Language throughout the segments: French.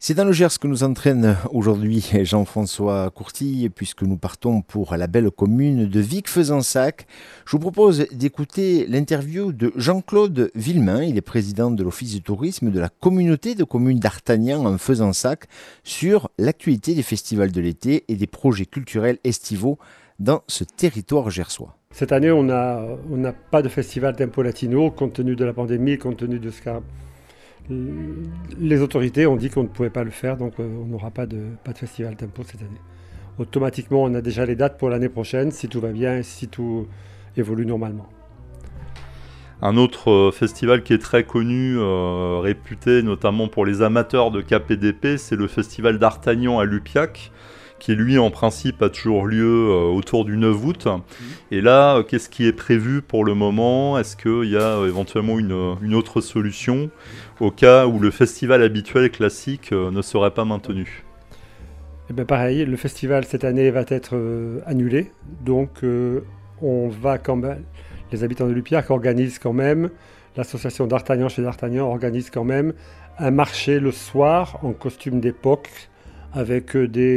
C'est dans le Gers que nous entraîne aujourd'hui Jean-François Courtille, puisque nous partons pour la belle commune de Vic-Fezensac. Je vous propose d'écouter l'interview de Jean-Claude Villemain. Il est président de l'Office du tourisme de la communauté de communes d'Artagnan en Fezensac sur l'actualité des festivals de l'été et des projets culturels estivaux dans ce territoire gersois. Cette année, on n'a pas de festival Tempo Latino, compte tenu de la pandémie, compte tenu de ce qu'a... Les autorités ont dit qu'on ne pouvait pas le faire, donc on n'aura pas de festival Tempo cette année. Automatiquement, on a déjà les dates pour l'année prochaine, si tout va bien et si tout évolue normalement. Un autre festival qui est très connu, réputé notamment pour les amateurs de KPDP, c'est le festival d'Artagnan à Lupiac, qui lui en principe a toujours lieu autour du 9 août. Et là, qu'est-ce qui est prévu pour le moment? Est-ce qu'il y a éventuellement une autre solution au cas où le festival habituel classique ne serait pas maintenu? Eh bien pareil, le festival cette année va être annulé, donc on va quand même, les habitants de Lupiac organisent quand même, l'association d'Artagnan chez D'Artagnan organise quand même un marché le soir en costume d'époque, avec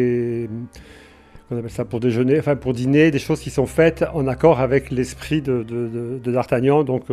on appelle ça pour déjeuner, enfin pour dîner, des choses qui sont faites en accord avec l'esprit de D'Artagnan. Donc,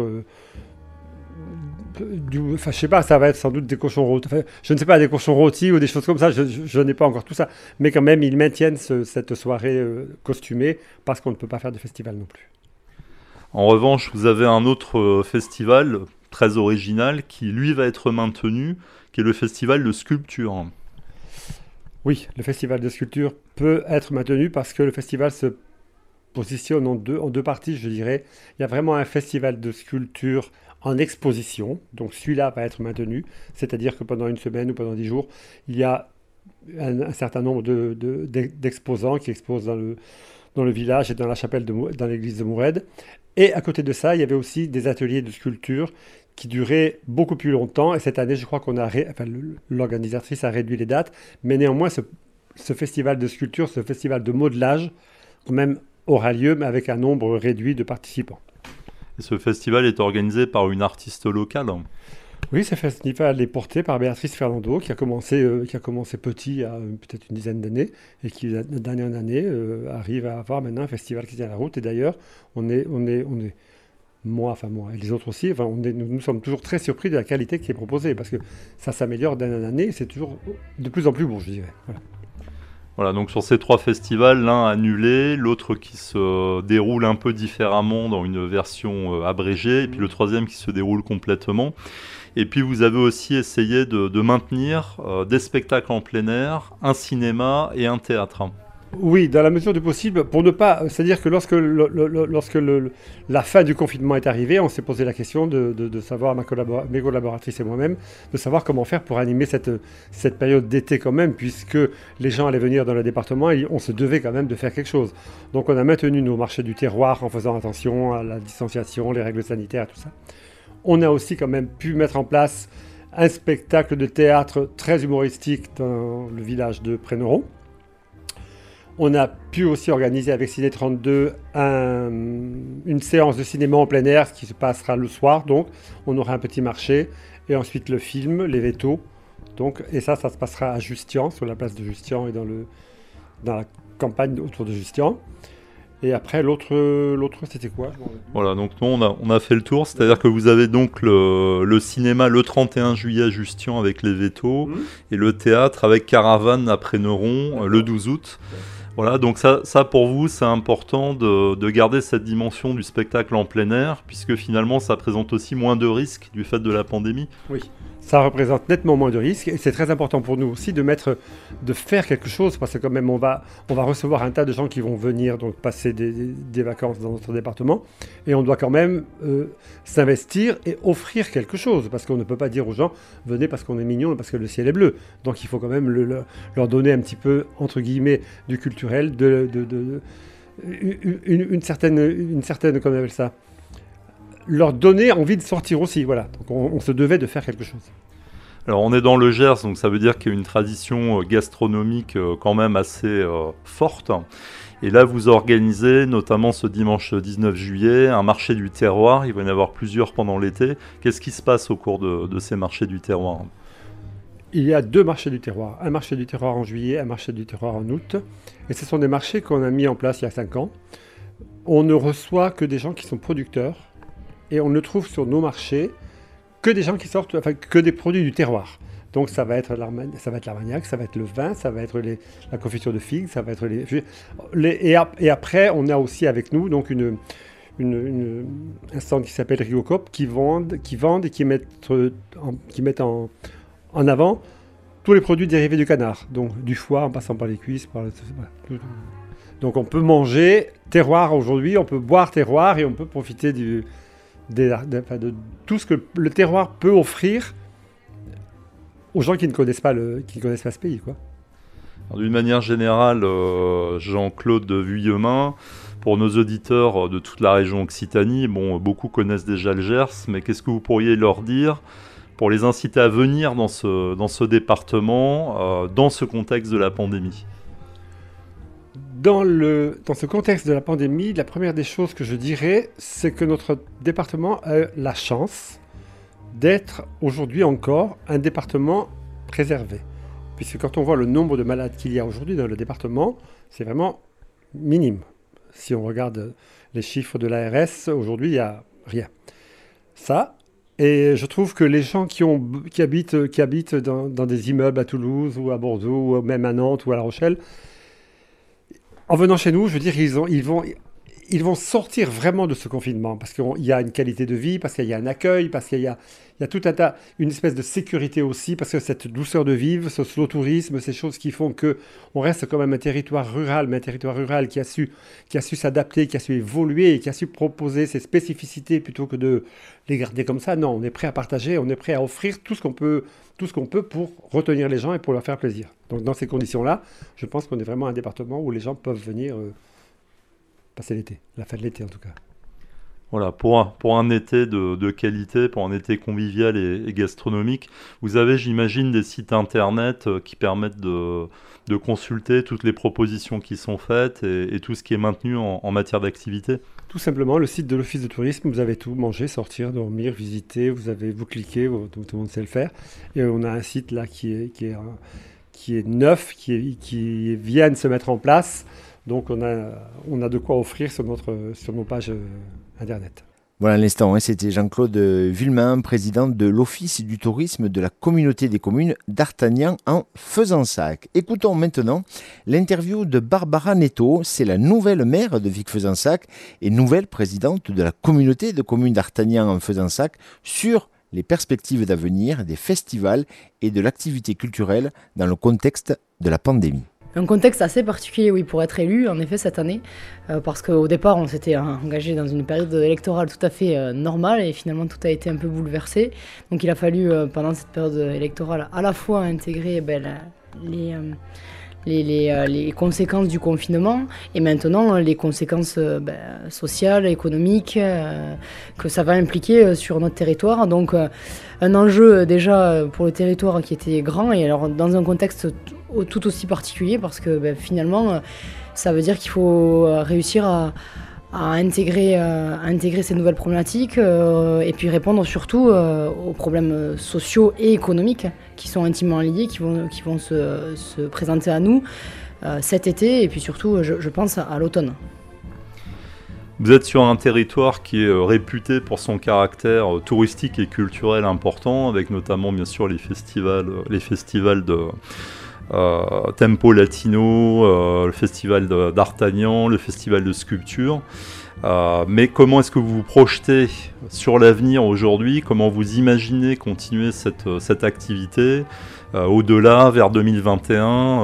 je sais pas, ça va être sans doute des cochons rôtis. Enfin, je ne sais pas, des cochons rôtis ou des choses comme ça. Je n'ai pas encore tout ça, mais quand même, ils maintiennent cette soirée costumée parce qu'on ne peut pas faire de festival non plus. En revanche, vous avez un autre festival très original qui lui va être maintenu, qui est le festival de sculpture. Oui, le festival de sculpture peut être maintenu parce que le festival se positionne en deux parties, je dirais. Il y a vraiment un festival de sculpture en exposition, donc celui-là va être maintenu, c'est-à-dire que pendant une semaine ou pendant 10 jours, il y a un certain nombre d'exposants qui exposent dans le village et dans la chapelle, dans l'église de Mourède. Et à côté de ça, il y avait aussi des ateliers de sculpture qui durait beaucoup plus longtemps. Et cette année, je crois l'organisatrice a réduit les dates. Mais néanmoins, ce festival de sculpture, ce festival de modelage, quand même, aura lieu, mais avec un nombre réduit de participants. Et ce festival est organisé par une artiste locale. Oui, ce festival est porté par Béatrice Fernando, qui a commencé petit, il y a peut-être une dizaine d'années, et qui, d'année en année, arrive à avoir maintenant un festival qui tient la route. Et d'ailleurs, moi et les autres aussi, nous sommes toujours très surpris de la qualité qui est proposée, parce que ça s'améliore d'année en année, et c'est toujours de plus en plus bon, je dirais. Voilà, donc sur ces trois festivals, l'un annulé, l'autre qui se déroule un peu différemment dans une version abrégée, et puis le troisième qui se déroule complètement. Et puis vous avez aussi essayé de maintenir des spectacles en plein air, un cinéma et un théâtre. Oui, dans la mesure du possible, pour ne pas... C'est-à-dire que lorsque la fin du confinement est arrivée, on s'est posé la question de savoir, mes collaboratrices et moi-même, de savoir comment faire pour animer cette période d'été quand même, puisque les gens allaient venir dans le département et on se devait quand même de faire quelque chose. Donc on a maintenu nos marchés du terroir en faisant attention à la distanciation, les règles sanitaires, tout ça. On a aussi quand même pu mettre en place un spectacle de théâtre très humoristique dans le village de Préneron. On a pu aussi organiser avec Ciné 32 une séance de cinéma en plein air qui se passera le soir. Donc, on aura un petit marché et ensuite le film, les vétos. Donc, et ça se passera à Justian, sur la place de Justian et dans la campagne autour de Justian. Et après, l'autre c'était quoi? Voilà, donc nous, on a fait le tour. C'est-à-dire que vous avez donc le cinéma le 31 juillet à Justian avec les vétos et le théâtre avec Caravane à Préneron le 12 août. Voilà, donc ça pour vous, c'est important de garder cette dimension du spectacle en plein air, puisque finalement, ça présente aussi moins de risques du fait de la pandémie. Oui, ça représente nettement moins de risques, et c'est très important pour nous aussi de faire quelque chose, parce que quand même, on va recevoir un tas de gens qui vont venir donc passer des vacances dans notre département, et on doit quand même s'investir et offrir quelque chose, parce qu'on ne peut pas dire aux gens, venez parce qu'on est mignon et parce que le ciel est bleu. Donc il faut quand même leur donner un petit peu, entre guillemets, du culturel, une certaine, comment on appelle ça, leur donner envie de sortir aussi, voilà. Donc on se devait de faire quelque chose. Alors on est dans le Gers, donc ça veut dire qu'il y a une tradition gastronomique quand même assez forte. Et là, vous organisez, notamment ce dimanche 19 juillet, un marché du terroir. Il va y en avoir plusieurs pendant l'été. Qu'est-ce qui se passe au cours de ces marchés du terroir ? il y a 2 marchés du terroir. Un marché du terroir en juillet, un marché du terroir en août. Et ce sont des marchés qu'on a mis en place il y a 5 ans. On ne reçoit que des gens qui sont producteurs et on ne trouve sur nos marchés que des gens qui sortent, enfin que des produits du terroir. Donc ça va être l'armagnac, ça va être le vin, ça va être la confiture de figues, ça va être et après on a aussi avec nous donc un stand qui s'appelle Rigocop qui vendent et qui mettent en avant tous les produits dérivés du canard, donc du foie en passant par les cuisses, donc on peut manger terroir aujourd'hui, on peut boire terroir et on peut profiter de tout ce que le terroir peut offrir aux gens qui ne connaissent pas ce pays, quoi. D'une manière générale, Jean-Claude Vuillemin, pour nos auditeurs de toute la région Occitanie, beaucoup connaissent déjà le Gers, mais qu'est-ce que vous pourriez leur dire pour les inciter à venir dans ce département, dans ce contexte de la pandémie ? Dans ce contexte de la pandémie, la première des choses que je dirais, c'est que notre département a la chance d'être aujourd'hui encore un département préservé. Puisque quand on voit le nombre de malades qu'il y a aujourd'hui dans le département, c'est vraiment minime. Si on regarde les chiffres de l'ARS, aujourd'hui, il n'y a rien. Ça, et je trouve que les gens qui habitent dans des immeubles à Toulouse ou à Bordeaux, ou même à Nantes ou à La Rochelle, en venant chez nous, je veux dire, ils vont sortir vraiment de ce confinement parce qu'il y a une qualité de vie, parce qu'il y a un accueil, parce qu'il y a tout un tas, une espèce de sécurité aussi, parce que cette douceur de vivre, ce slow tourisme, ces choses qui font qu'on reste quand même un territoire rural, mais un territoire rural qui a su s'adapter, qui a su évoluer et qui a su proposer ses spécificités plutôt que de les garder comme ça. Non, on est prêt à partager, on est prêt à offrir tout ce qu'on peut pour retenir les gens et pour leur faire plaisir. Donc dans ces conditions-là, je pense qu'on est vraiment un département où les gens peuvent venir passer l'été, la fin de l'été en tout cas. Voilà, pour un été de qualité, pour un été convivial et gastronomique, vous avez, j'imagine, des sites internet qui permettent de consulter toutes les propositions qui sont faites et tout ce qui est maintenu en matière d'activité. Tout simplement, le site de l'Office de tourisme, vous avez tout, manger, sortir, dormir, visiter, vous cliquez, tout le monde sait le faire. Et on a un site là qui est neuf, qui vient de se mettre en place. Donc on a de quoi offrir sur nos pages internet. Voilà, à l'instant, c'était Jean-Claude Vuillemin, président de l'Office du tourisme de la communauté des communes d'Artagnan en Fezensac. Écoutons maintenant l'interview de Barbara Netto, c'est la nouvelle maire de Vic-Fezensac et nouvelle présidente de la communauté de communes d'Artagnan en Fezensac sur les perspectives d'avenir des festivals et de l'activité culturelle dans le contexte de la pandémie. Un contexte assez particulier, oui, pour être élu, en effet, cette année, parce qu'au départ, on s'était engagé dans une période électorale tout à fait normale, et finalement, tout a été un peu bouleversé. Donc, il a fallu, pendant cette période électorale, à la fois intégrer les conséquences du confinement, et maintenant, les conséquences sociales, économiques, que ça va impliquer sur notre territoire. Donc, un enjeu déjà pour le territoire qui était grand, et alors dans un contexte tout aussi particulier parce que finalement ça veut dire qu'il faut réussir à intégrer ces nouvelles problématiques et puis répondre surtout aux problèmes sociaux et économiques qui sont intimement liés, qui vont se présenter à nous cet été et puis surtout je pense à l'automne. Vous êtes sur un territoire qui est réputé pour son caractère touristique et culturel important, avec notamment bien sûr les festivals de Tempo Latino, le festival d'Artagnan, le festival de sculpture. Mais comment est-ce que vous vous projetez sur l'avenir aujourd'hui ? Comment vous imaginez continuer cette activité au-delà, vers 2021 ?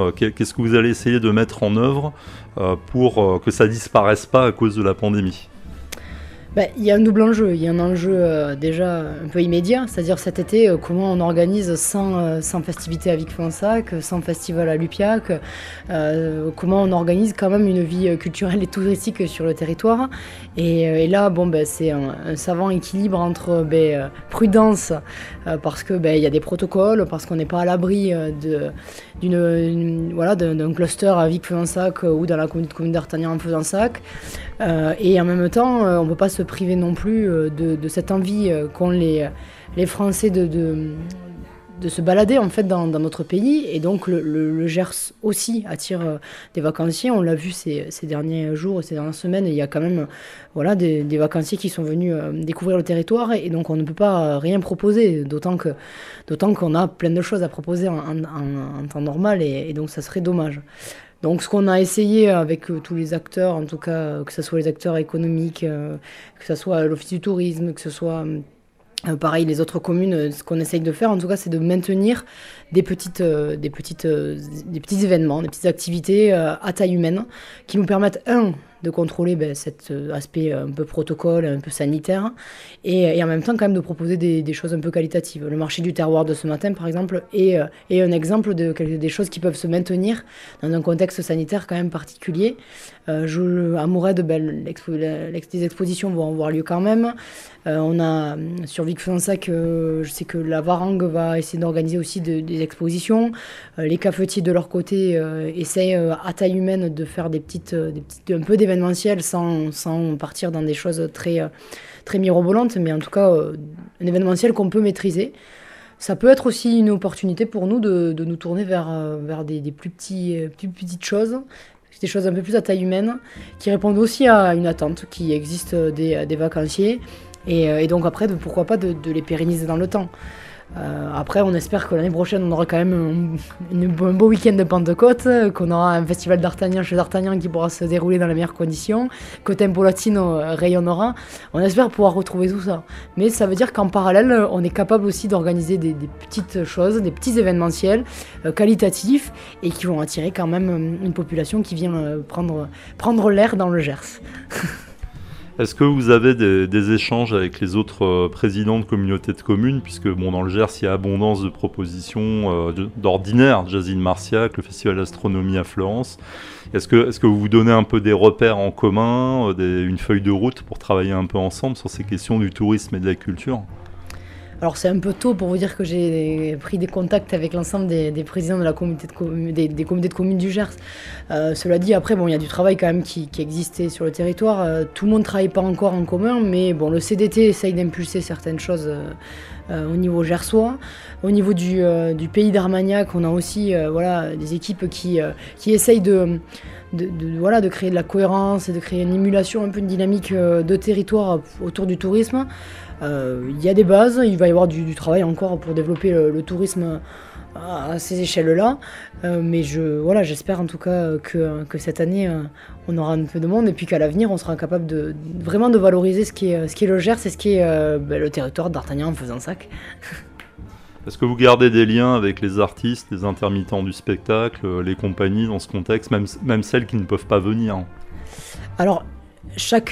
Qu'est-ce que vous allez essayer de mettre en œuvre pour que ça ne disparaisse pas à cause de la pandémie ? Il y a un double enjeu. Il y a un enjeu déjà un peu immédiat, c'est-à-dire cet été, comment on organise sans festivités à Vic-Fezensac, sans festival à Lupiac, comment on organise quand même une vie culturelle et touristique sur le territoire. Et là, c'est un savant équilibre entre prudence, parce que il y a des protocoles, parce qu'on n'est pas à l'abri d'un cluster à Vic-Fezensac ou dans la commune d'Artagnan en Fezensac. Et en même temps, on ne peut pas se priver non plus de cette envie qu'ont les Français se balader en fait dans notre pays, et donc le Gers aussi attire des vacanciers. On l'a vu ces derniers jours, ces dernières semaines, il y a quand même des vacanciers qui sont venus découvrir le territoire, et donc on ne peut pas rien proposer, d'autant qu'on a plein de choses à proposer en temps normal, et donc ça serait dommage. Donc ce qu'on a essayé avec tous les acteurs, en tout cas que ce soit les acteurs économiques, que ce soit l'Office du tourisme, que ce soit pareil les autres communes, ce qu'on essaye de faire en tout cas, c'est de maintenir des petits événements, des petites activités à taille humaine qui nous permettent de contrôler cet aspect un peu protocole, un peu sanitaire, et en même temps quand même de proposer des choses un peu qualitatives. Le marché du terroir de ce matin par exemple est un exemple des choses qui peuvent se maintenir dans un contexte sanitaire quand même particulier. À Mourède, les expositions vont avoir lieu quand même. On a sur Vic-Fezensac, je sais que la Varangue va essayer d'organiser aussi des expositions. Les cafetiers de leur côté essayent à taille humaine de faire un peu d'événementiel sans partir dans des choses très, très mirobolantes, mais en tout cas un événementiel qu'on peut maîtriser. Ça peut être aussi une opportunité pour nous de nous tourner vers des plus petites choses, des choses un peu plus à taille humaine, qui répondent aussi à une attente qui existe des vacanciers, et donc après, pourquoi pas de les pérenniser dans le temps. Après, on espère que l'année prochaine, on aura quand même un beau week-end de Pentecôte, qu'on aura un festival d'Artagnan chez D'Artagnan qui pourra se dérouler dans les meilleures conditions, que Tempo Latino rayonnera. On espère pouvoir retrouver tout ça. Mais ça veut dire qu'en parallèle, on est capable aussi d'organiser des petites choses, des petits événementiels qualitatifs, et qui vont attirer quand même une population qui vient prendre l'air dans le Gers. Est-ce que vous avez des échanges avec les autres présidents de communautés de communes, puisque dans le Gers, il y a abondance de propositions d'ordinaire, Jazz in Marciac, le festival d'astronomie à Florence. Est-ce que vous vous donnez un peu des repères en commun, une feuille de route pour travailler un peu ensemble sur ces questions du tourisme et de la culture ? Alors c'est un peu tôt pour vous dire que j'ai pris des contacts avec l'ensemble des présidents de la communauté de communes, des comités de communes du Gers. Cela dit, après, il y a du travail quand même qui existait sur le territoire. Tout le monde ne travaille pas encore en commun, mais le CDT essaye d'impulser certaines choses au niveau gersois. Au niveau du pays d'Armagnac, on a aussi des équipes qui essayent de créer de la cohérence et de créer une émulation, un peu une dynamique de territoire autour du tourisme. Il y a des bases, il va y avoir du travail encore pour développer le tourisme à ces échelles-là, mais j'espère en tout cas que cette année on aura un peu de monde, et puis qu'à l'avenir on sera capable vraiment de valoriser ce qui est le Gers et ce qui est le territoire d'Artagnan en Fezensac. Est-ce que vous gardez des liens avec les artistes, les intermittents du spectacle, les compagnies dans ce contexte, même celles qui ne peuvent pas venir ? Alors, chaque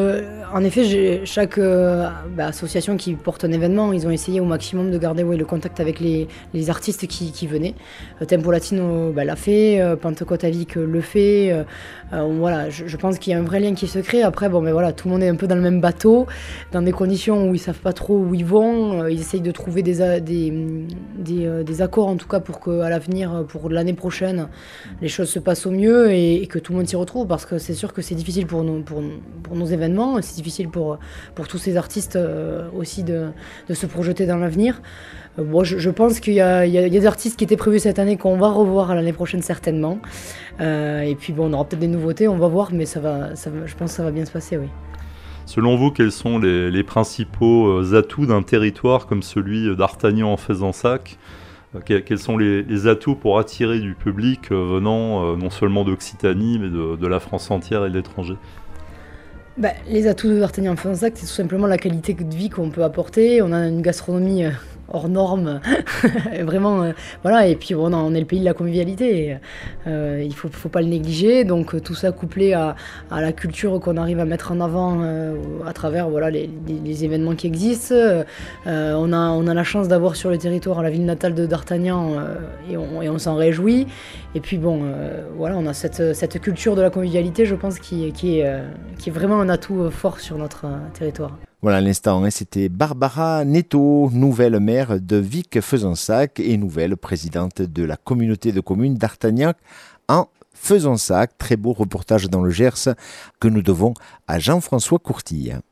association qui porte un événement, ils ont essayé au maximum de garder le contact avec les artistes qui venaient. Tempo Latino l'a fait, Pentecôte à Vic le fait. Je pense qu'il y a un vrai lien qui se crée. Après, tout le monde est un peu dans le même bateau, dans des conditions où ils savent pas trop où ils vont. Ils essayent de trouver des accords, en tout cas, pour qu'à l'avenir, pour l'année prochaine, les choses se passent au mieux et que tout le monde s'y retrouve, parce que c'est sûr que c'est difficile pour nos événements, c'est difficile pour tous ces artistes aussi de se projeter dans l'avenir. Je pense qu'il y a des artistes qui étaient prévus cette année qu'on va revoir l'année prochaine certainement. Et puis on aura peut-être des nouveautés, on va voir, mais je pense que ça va bien se passer, oui. Selon vous, quels sont les principaux atouts d'un territoire comme celui d'Artagnan en Fezensac ? Quels sont les atouts pour attirer du public venant non seulement d'Occitanie, mais de la France entière et de l'étranger ? Les atouts de d'Artagnan en Fezensac, c'est tout simplement la qualité de vie qu'on peut apporter. On a une gastronomie hors norme, vraiment, et puis on est le pays de la convivialité, il faut pas le négliger, donc tout ça couplé à la culture qu'on arrive à mettre en avant à travers les événements qui existent. On a la chance d'avoir sur le territoire la ville natale de D'Artagnan, et on s'en réjouit, et puis on a cette culture de la convivialité, je pense, qui est vraiment un atout fort sur notre territoire. Voilà, à l'instant, c'était Barbara Netto, nouvelle maire de Vic-Fezensac et nouvelle présidente de la communauté de communes d'Artagnac en Fezensac. Très beau reportage dans le Gers que nous devons à Jean-François Courtille.